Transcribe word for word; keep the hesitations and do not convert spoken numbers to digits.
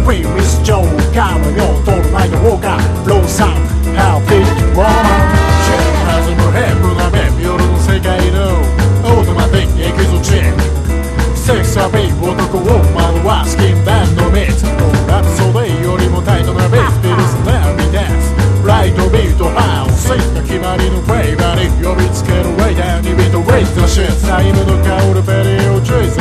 We miss Joe カムヨトルナイトウォーカーローサンハッピーウォーマンシェイ弾むヘップな目夜の世界のオートマティックエキゾチックセックスアピール男を惑わす禁断のミツラプソディよりもタイトなビートビルスなビデンスライトビートハウスセット決まりのフェイバーに呼びつけるウェイダーにビートウェイトシッタイムの香るペリオチュイズ